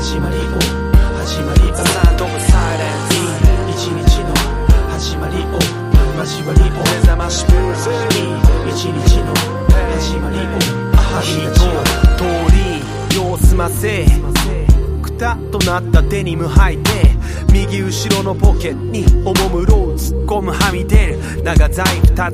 始まりを始まりをサウンドオブサイレンス一日の始まりを交わりを目覚ましミュージック一日の始まりを始まりを通り様子ませくたっとなったデニム履いて右後ろのポケットにおもむろう突っ込むはみ出る長財布